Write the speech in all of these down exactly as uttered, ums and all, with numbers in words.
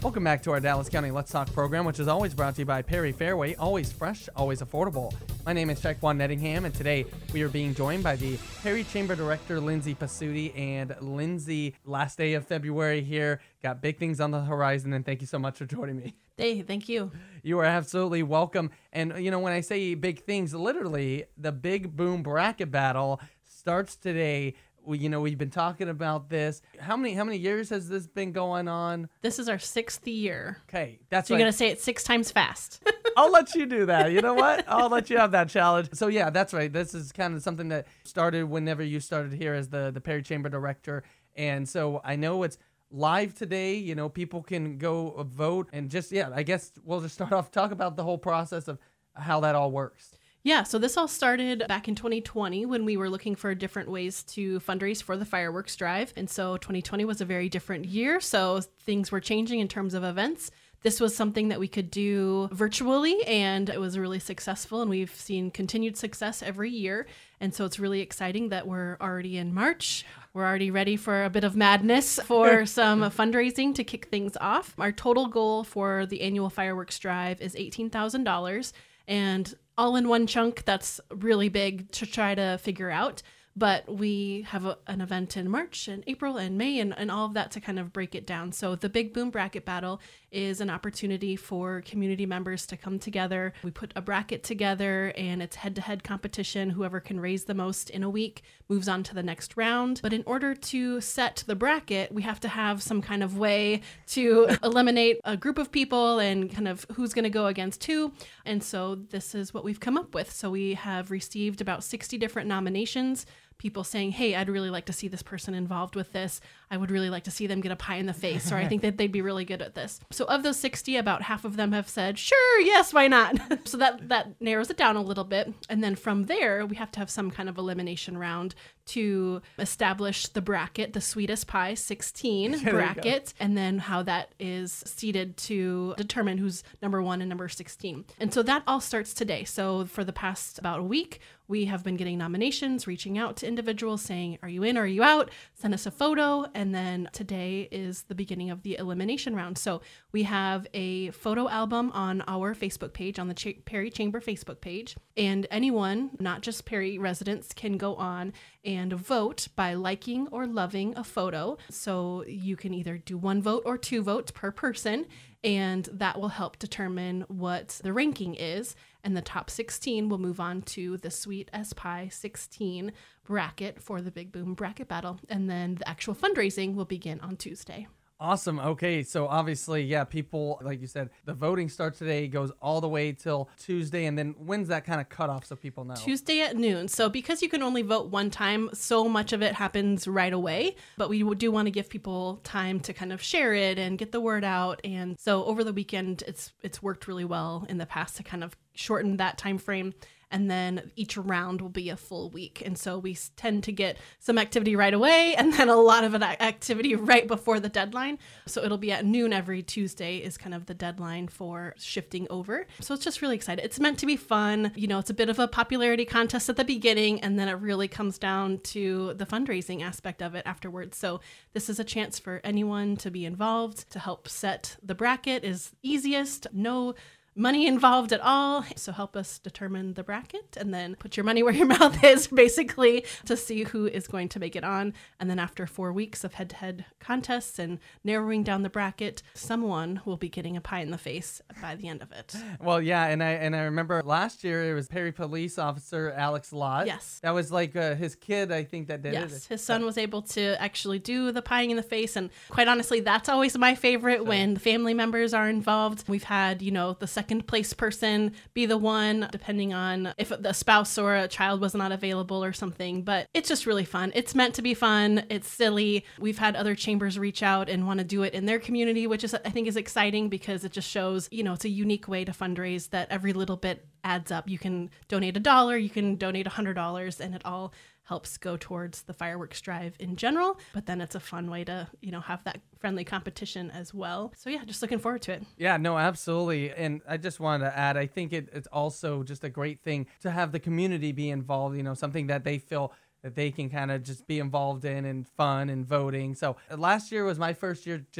Welcome back to our Dallas County Let's Talk program, which is always brought to you by Perry Fairway, always fresh, always affordable. My name is Shaquan Nettingham, and today we are being joined by the Perry Chamber Director, Lindsay Pasuti. And Lindsay, last day of February here, got big things on the horizon, and thank you so much for joining me. Hey, thank you. You are absolutely welcome. And, you know, when I say big things, literally, the Big Boom Bracket Battle starts today. We, you know, we've been talking about this. How many how many years has this been going on? This is our sixth year. Okay, that's so right. You're going to say it six times fast. I'll let you do that. You know what? I'll let you have that challenge. So, yeah, that's right. This is kind of something that started whenever you started here as the, the Perry Chamber Director. And so I know it's live today. You know, people can go vote. And just, yeah, I guess we'll just start off, talk about the whole process of how that all works. Yeah, so this all started back in twenty twenty when we were looking for different ways to fundraise for the fireworks drive. And so twenty twenty was a very different year, so things were changing in terms of events. This was something that we could do virtually, and it was really successful, and we've seen continued success every year. And so it's really exciting that we're already in March. We're already ready for a bit of madness for some fundraising to kick things off. Our total goal for the annual fireworks drive is eighteen thousand dollars, and all in one chunk, that's really big to try to figure out. But we have a, an event in March and April and May and, and all of that to kind of break it down. So the Big Boom Bracket Battle is an opportunity for community members to come together. We put a bracket together and it's head-to-head competition. Whoever can raise the most in a week moves on to the next round. But in order to set the bracket, we have to have some kind of way to eliminate a group of people and kind of who's going to go against who. And so this is what we've come up with. So we have received about sixty different nominations. People saying, hey, I'd really like to see this person involved with this. I would really like to see them get a pie in the face, or I think that they'd be really good at this. So of those sixty, about half of them have said, sure, yes, why not? So that, that narrows it down a little bit. And then from there, we have to have some kind of elimination round to establish the bracket, the Sweetest Pie sixteen bracket, and then how that is seeded to determine who's number one and number sixteen. And so that all starts today. So for the past about a week, we have been getting nominations, reaching out to individuals saying, are you in, are you out? Send us a photo. And then today is the beginning of the elimination round. So we have a photo album on our Facebook page, on the Ch- Perry Chamber Facebook page. And anyone, not just Perry residents, can go on and vote by liking or loving a photo. So you can either do one vote or two votes per person, and that will help determine what the ranking is. And the top sixteen will move on to the Sweetest Pie sixteen bracket for the Big Boom Bracket Battle. And then the actual fundraising will begin on Tuesday. Awesome. Okay, so obviously, yeah, people, like you said, the voting starts today, goes all the way till Tuesday, and then when's that kind of cutoff so people know? Tuesday at noon. So because you can only vote one time, so much of it happens right away, but we do want to give people time to kind of share it and get the word out. And so over the weekend, it's it's worked really well in the past to kind of shorten that time frame. And then each round will be a full week. And so we tend to get some activity right away and then a lot of activity right before the deadline. So it'll be at noon every Tuesday is kind of the deadline for shifting over. So it's just really exciting. It's meant to be fun. You know, it's a bit of a popularity contest at the beginning, and then it really comes down to the fundraising aspect of it afterwards. So this is a chance for anyone to be involved, to help set the bracket is easiest. No money involved at all. So help us determine the bracket and then put your money where your mouth is, basically, to see who is going to make it on. And then after four weeks of head-to-head contests and narrowing down the bracket, someone will be getting a pie in the face by the end of it. Well, yeah, and I and I remember last year it was Perry police officer Alex Lott. Yes. That was like uh, his kid, I think, that did yes. it. Yes, his son was able to actually do the pieing in the face. And quite honestly, that's always my favorite sure. when the family members are involved. We've had, you know, the second place person be the one, depending on if the spouse or a child was not available or something. But it's just really fun. It's meant to be fun. It's silly. We've had other chambers reach out and want to do it in their community, which is, I think, is exciting because it just shows, you know, it's a unique way to fundraise that every little bit adds up. You can donate a dollar, you can donate a hundred dollars, and it all helps go towards the fireworks drive in general, but then it's a fun way to, you know, have that friendly competition as well. So yeah, just looking forward to it. Yeah, no, absolutely. And I just wanted to add, I think it, it's also just a great thing to have the community be involved, you know, something that they feel that they can kind of just be involved in and fun and voting. So uh, last year was my first year just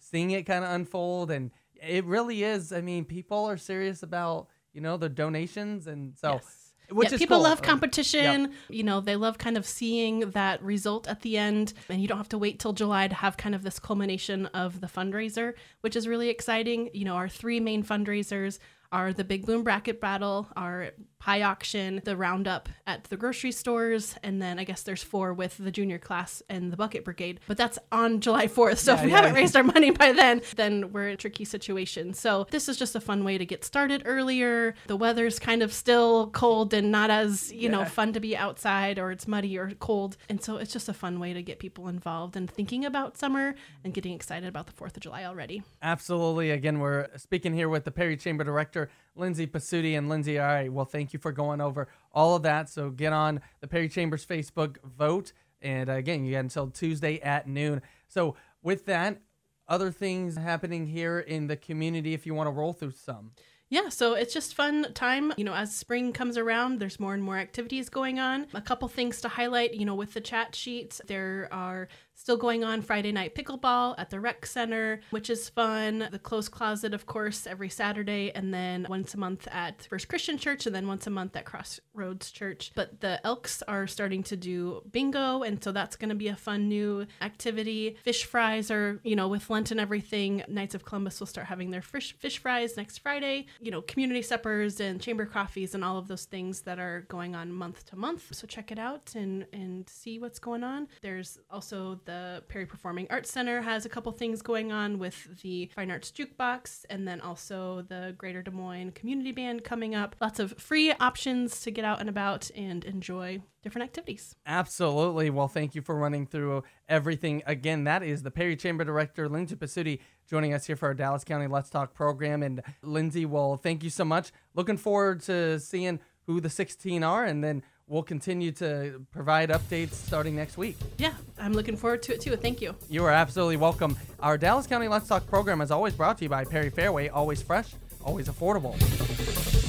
seeing it kind of unfold. And it really is. I mean, people are serious about, you know, their donations. And so, Yes. which yeah, is people cool. love Um, competition. yep. You know, they love kind of seeing that result at the end, and you don't have to wait till July to have kind of this culmination of the fundraiser, which is really exciting. You know, our three main fundraisers are the Big Boom Bracket Battle, our pie auction, the roundup at the grocery stores, and then I guess there's four with the junior class and the Bucket Brigade. But that's on July fourth, so Yeah, if we yeah, haven't yeah. raised our money by then, then we're in a tricky situation. So this is just a fun way to get started earlier. The weather's kind of still cold and not as, you know, Yeah. fun to be outside, or it's muddy or cold. And so it's just a fun way to get people involved and thinking about summer and getting excited about the fourth of July already. Absolutely. Again, we're speaking here with the Perry Chamber Director, Lindsay Pasuti. And Lindsay, all right, well, thank you for going over all of that. So get on the Perry Chamber's Facebook, vote. And uh, again, you got until Tuesday at noon. So with that, other things happening here in the community, if you want to roll through some. Yeah, so it's just fun time. You know, as spring comes around, there's more and more activities going on. A couple things to highlight, you know, with the chat sheets, there are still going on Friday night pickleball at the rec center, which is fun. The closed closet, of course, every Saturday, and then once a month at First Christian Church, and then once a month at Crossroads Church. But the Elks are starting to do bingo, and so that's going to be a fun new activity. Fish fries are, you know, with Lent and everything, Knights of Columbus will start having their fish, fish fries next Friday. You know, community suppers and chamber coffees and all of those things that are going on month to month. So check it out and, and see what's going on. There's also the Perry Performing Arts Center has a couple things going on with the Fine Arts Jukebox, and then also the Greater Des Moines Community Band coming up. Lots of free options to get out and about and enjoy different activities. Absolutely. Well, thank you for running through everything. Again, that is the Perry Chamber Director, Lindsay Pasuti, joining us here for our Dallas County Let's Talk program. And Lindsay, well, thank you so much. Looking forward to seeing who the sixteen are, and then we'll continue to provide updates starting next week. Yeah, I'm looking forward to it too. Thank you. You are absolutely welcome. Our Dallas County Let's Talk program is always brought to you by Perry Fairway, always fresh, always affordable.